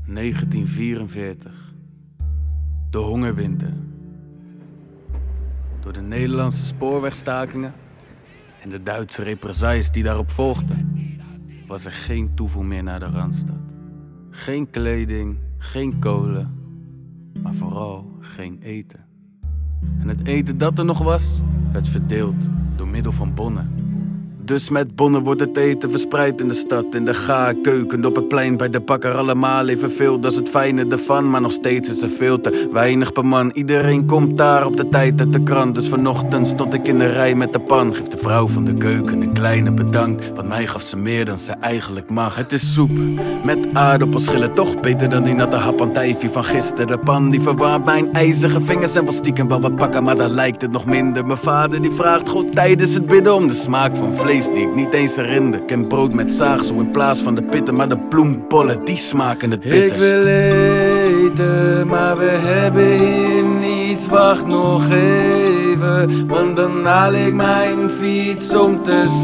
1944. De hongerwinter. Door de Nederlandse spoorwegstakingen en de Duitse represailles die daarop volgden, was er geen toevoer meer naar de Randstad. Geen kleding, geen kolen, maar vooral geen eten. En het eten dat er nog was, werd verdeeld door middel van bonnen. Dus met bonnen wordt het eten verspreid in de stad, in de gaarkeuken, op het plein bij de bakker. Allemaal evenveel, dat is het fijne ervan, maar nog steeds is er veel te weinig per man. Iedereen komt daar op de tijd uit de krant, dus vanochtend stond ik in de rij met de pan. Geef de vrouw van de keuken een kleine bedankt, want mij gaf ze meer dan ze eigenlijk mag. Het is soep met aardappelschillen, toch beter dan die natte hapantijfie van gisteren. De pan die verwarmt mijn ijzige vingers en wil stiekem wel wat pakken, maar daar lijkt het nog minder. Mijn vader die vraagt God tijdens het bidden om de smaak van vlees die ik niet eens herinner. Ik ken brood met zaagsel in plaats van de pitten, maar de bloembollen die smaken het bitterst. Ik wil eten, maar we hebben hier niets. Wacht nog even, want dan haal ik mijn fiets om te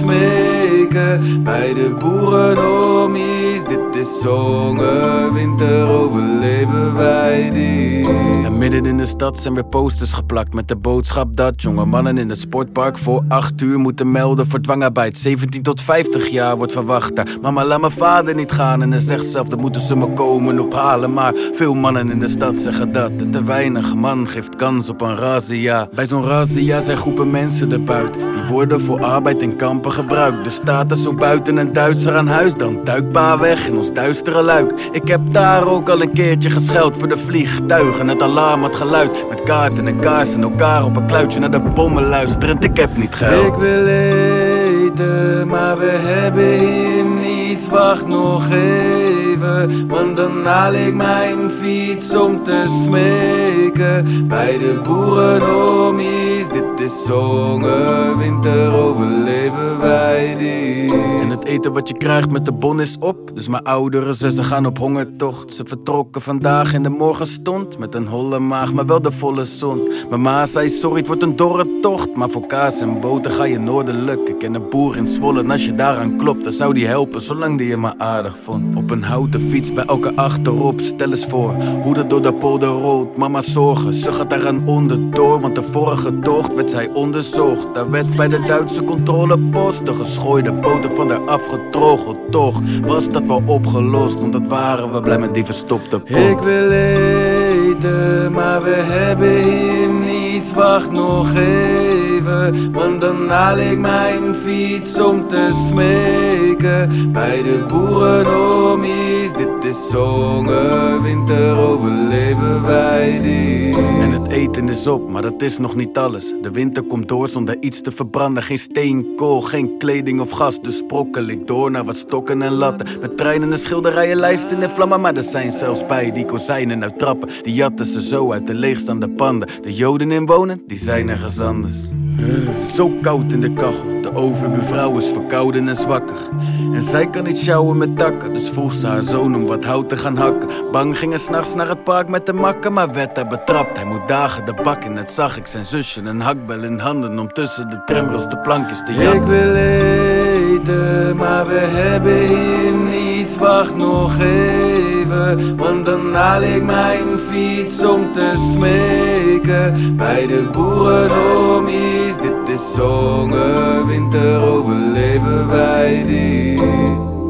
smeken bij de boerenhomies. Dit is hongerwinter, overleven wij die. En midden in de stad zijn weer posters geplakt met de boodschap dat jonge mannen in het sportpark voor 8 uur moeten melden voor dwangarbeid. 17 tot 50 jaar wordt verwacht daar. Mama, laat mijn vader niet gaan en hij zegt zelf dat moeten ze me komen ophalen. Maar veel mannen in de stad zeggen dat en te weinig man geeft kans op een razzia. Bij zo'n razzia zijn groepen mensen erbuiten, die worden voor arbeid in kampen gebruikt. Dus staat er zo buiten een Duitser aan huis, dan duikt pa weg in ons duistere luik. Ik heb daar ook al een keertje gescheld voor de vliegtuigen. Het alarm had geluid met kaarten en kaarsen, elkaar op een kluitje naar de bommen luisterend. Ik heb niet geld. Ik wil eten, maar we hebben hier niets. Wacht nog even, want dan haal ik mijn fiets om te smeken bij de boerenhomies. Dit is hongerwinter, overleven wij die. En het eten wat je krijgt met de bon is op, dus mijn oudere zussen gaan op hongertocht. Ze vertrokken vandaag in de morgenstond met een holle maag, maar wel de volle zon. Mama zei sorry, het wordt een dorre tocht, maar voor kaas en boter ga je noordelijk. Ik ken een boer in Zwolle en als je daaraan klopt, dan zou die helpen zolang die je maar aardig vond. Op een houten fiets bij elke achterop, stel eens voor hoe dat door de polder rolt. Mama zorgen, ze gaat eraan onderdoor, want de vorige tocht werd zij onderzocht. Daar werd bij de Duitse controlepost de geschooide poten van haar afgetrogeld. Toch was dat wel opgelost, want dat waren we blij met die verstopte pot. Ik wil eten, maar we hebben hier niets. Wacht nog even, want dan haal ik mijn fiets om te smeken bij de boerenhomies. Dit is hongerwinter, overleven wij die. En het eten is op, maar dat is nog niet alles. De winter komt door zonder iets te verbranden. Geen steenkool, geen kleding of gas. Dus sprokkel ik door naar wat stokken en latten. Met treinen en schilderijen, lijsten in vlammen. Maar er zijn zelfs bij die kozijnen uit trappen. Die jatten ze zo uit de leegstaande panden. De Joden in wonen, die zijn ergens anders. Zo koud in de kachel, de overbuurvrouw is verkouden en zwakker. En zij kan niet sjouwen met takken, dus vroeg ze haar zoon om wat hout te gaan hakken. Bang ging er s'nachts naar het park met de makken, maar werd daar betrapt. Hij moet dagen de bak in, net zag ik zijn zusje een hakbel in handen om tussen de tramrails de plankjes te jatten. Ik wil eten, maar we hebben hier niets. Wacht nog even, want dan haal ik mijn fiets om te smeken bij de boerenhomies. Dit is hongerwinter, overleven wij die.